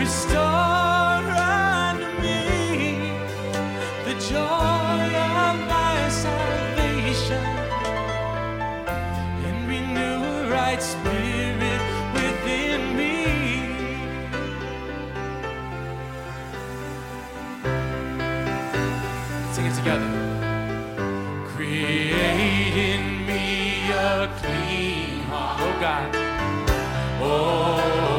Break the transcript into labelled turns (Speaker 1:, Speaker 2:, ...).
Speaker 1: Restore unto me the joy of my salvation, and renew a right spirit within me. Sing it together. Create in me a clean heart, oh God. Oh.